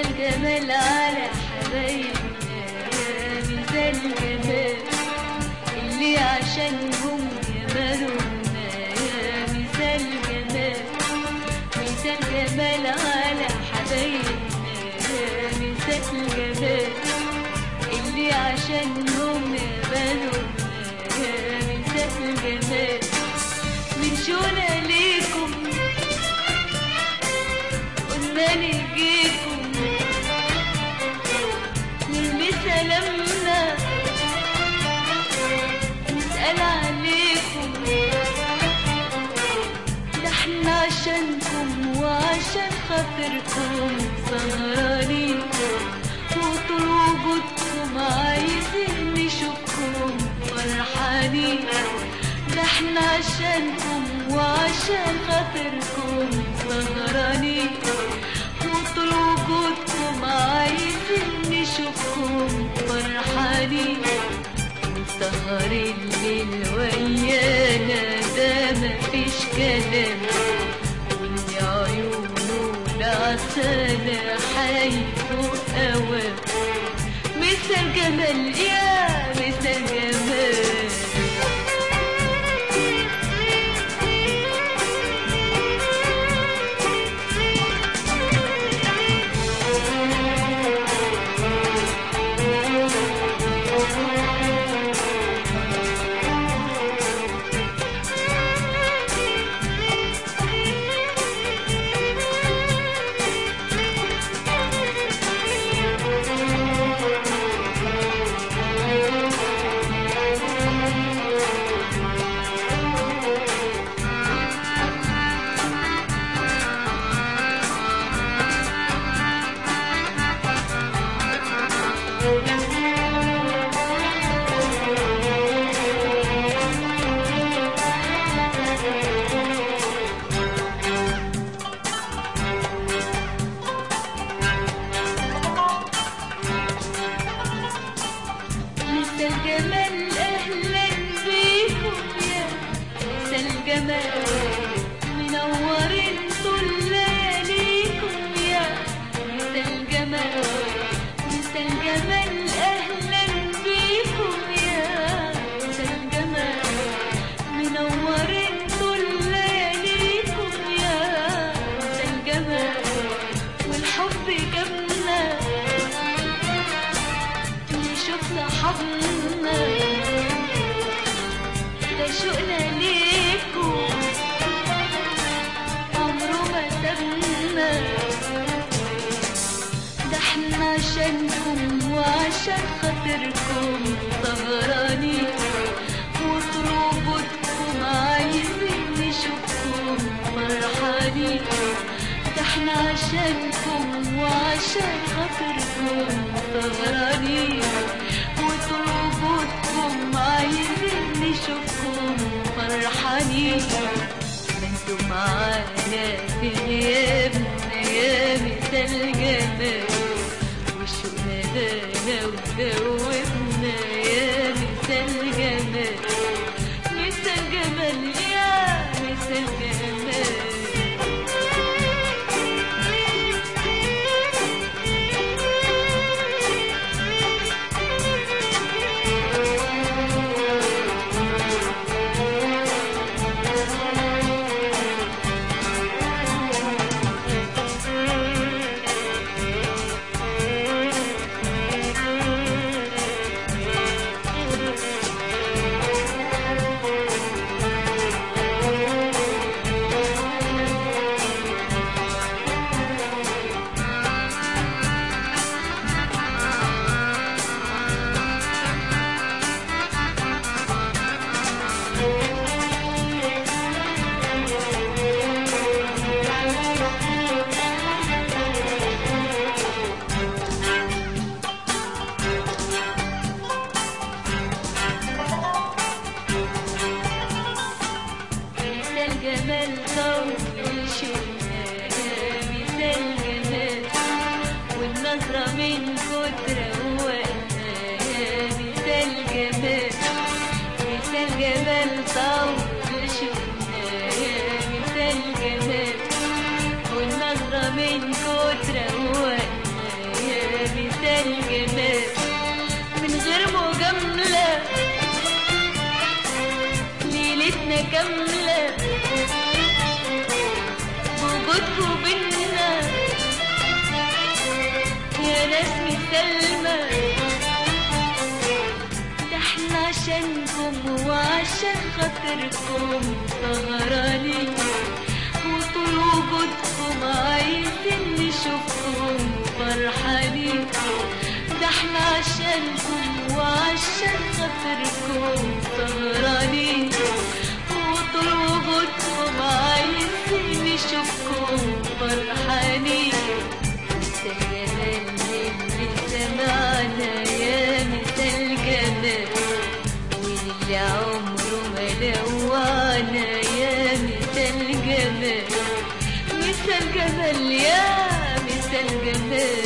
الجمال على حبايبنا يا مثال الجمال اللي عشانهم جمالنا يا مثال الجمال. مثال جمال على حبايبنا يا مثال الجمال اللي عشانهم جمالنا يا مثال الجمال. من شونا ليكم قلنا نجيكم نرمي سلامنا نسأل عليكم، ده احنا عشانكم وعشان خاطركم سهرانين، وطول وجودكم عايزين نشوفكم فرحانين. ده احنا عشانكم وعشان خاطركم سهرانين، وطول وجودكم عايزين نشوفكم فرحانين. سهر الليل ويانا ده مفيش كلام، وإن عيونه العسالة حيفوق أوام. مثل جمال يا مثل جمال. الجمال أهلا بيكم يا مثل الجمال، منورين طول لياليكم يا مثل الجمال. مثل الجمال أهلا بيكم يا مثل الجمال، منورين طول لياليكم يا مثل الجمال. والحب جابنا نشوف صحابنا، ده شوقنا ليكم عمره ما سابنا. ده احنا عشانكم وعشان خاطركم سهرانين، وطول وجودكم عايزين نشوفكم فرحانين. ده احنا عشانكم وعشان خاطركم سهرانين، وطول وجودكم عايزين نشوفكم فرحانين. ما انتوا معانا في غيابنا يا مثال الجمال، وشوقنا دانا ودوبنا يا مثال الجمال. مثال جمال يا مثال جمال. كاملة بوجودكوا بينا يا ناس مسالمة، ده احنا عشانكم وعشان خاطركم سهرانين، وطول وجودكم عايزين نشوفكم فرحانين، ده احنا عشانكم وعشان خاطركم سهرانين، وطول وجودكم عايزين نشوفكم فرحانين. مثل جمال اللي سمعنا يا مثل جمال، واللي عمره ما لوعنا يا مثل جمال، مثل جمال يا مثل جمال.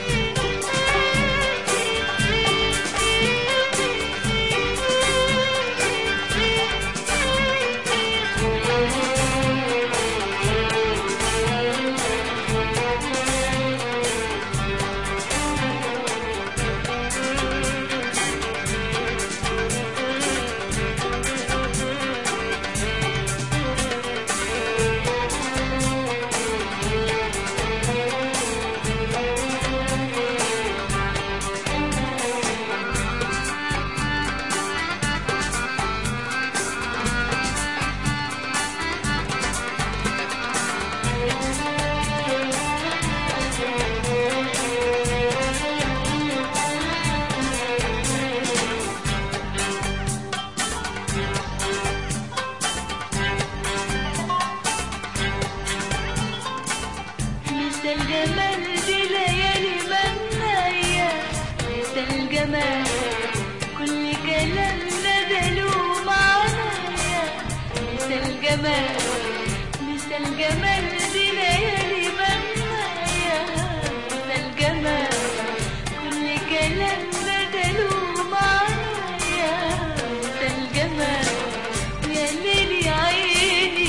مثل جمال دي ليالي منايا، مثل جمال كل كلامنا دلو معنايا، مثل جمال مثل جمال دي ليالي منايا، مثل جمال كل كلامنا دلو معنايا، مثل جمال يا ليلي عيني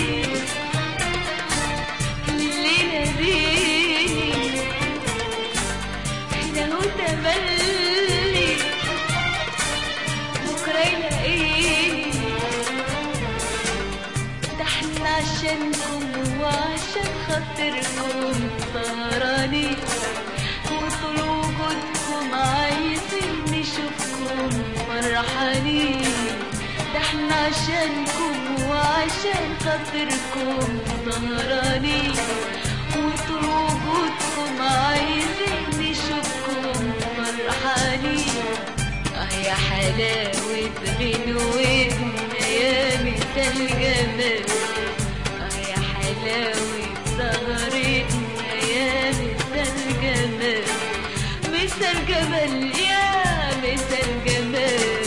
الليلة دي تملي بكرة يلاقيني، ده احنا عشانكم وعشان خاطركم سهرانين، وطول وجودكم عايزين نشوفكم فرحانين، ده احنا عشانكم وعشان خاطركم سهرانين، وطول وجودكم عايزين نشوفكم فرحانين. يا حلاوة غنوتنا يا مثل جمال، يا حلاوة سهرتنا يا مثل جمال، مثل جمال يا مثل جمال.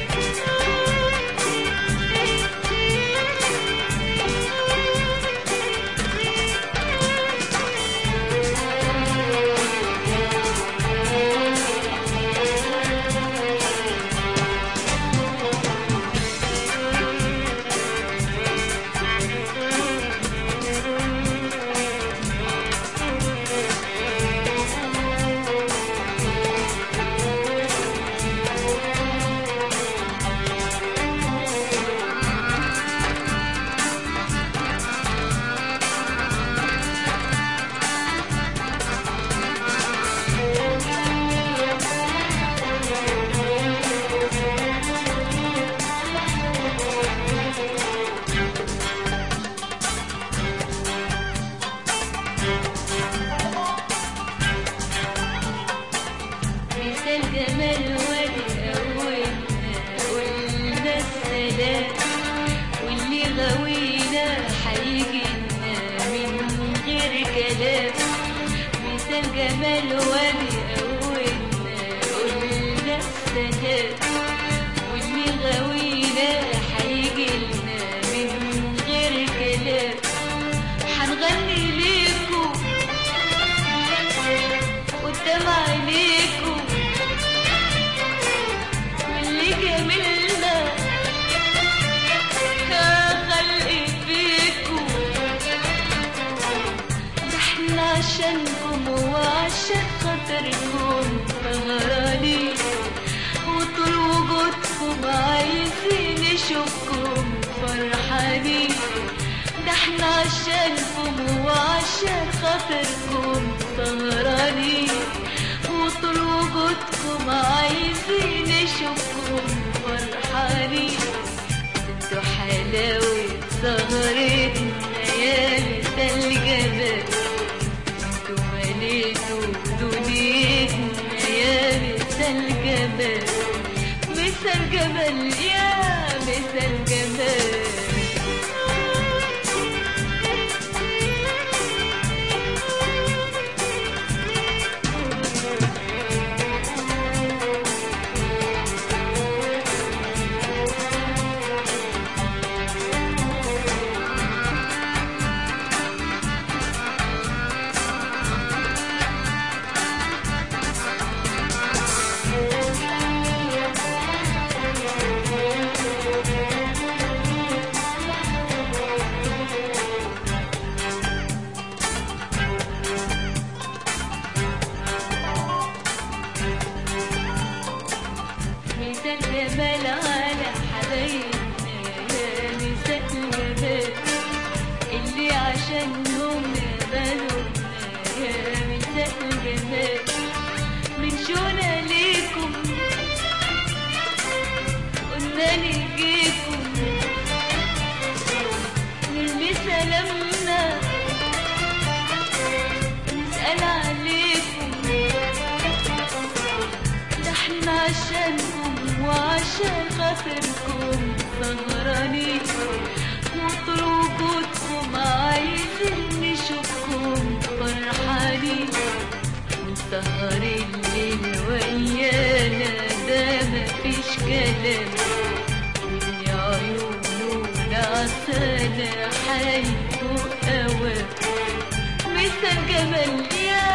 مثل جمال ولي أولنا قلنا السلام، واللي غوينا حيجينا من غير كلام، مثل جمال ولي أولنا قلنا السلام، واللي غوينا حيجينا من غير كلام. حنغني ليكو قدام عينيكو احنا عشانكم وعشان خاطركم سهرانين، وطول وجودكم عايزين نشوفكم فرحانين. انتوا حلاوة سهرتنا يا مثال الجمال، انتوا مليتوا دنيتنا يا مثال الجمال، مثال جمال يا مثال جمال. مثال جمال على حبايبنا يا مثال جمال، اللي عشانهم نقبلونا يا مثال جمال. من شونا ليكم قلنا نجيكم، نرمي سلامنا نسأل عليكم، ده احنا عشانكم وعشان خاطركم سهرانين، وطول وجودكم عايزين نشوفكم فرحانين. وسهر الليل ويانا ده مفيش كلام، يا عيوننا عسانا حيفوق اوام، مثال جمال يا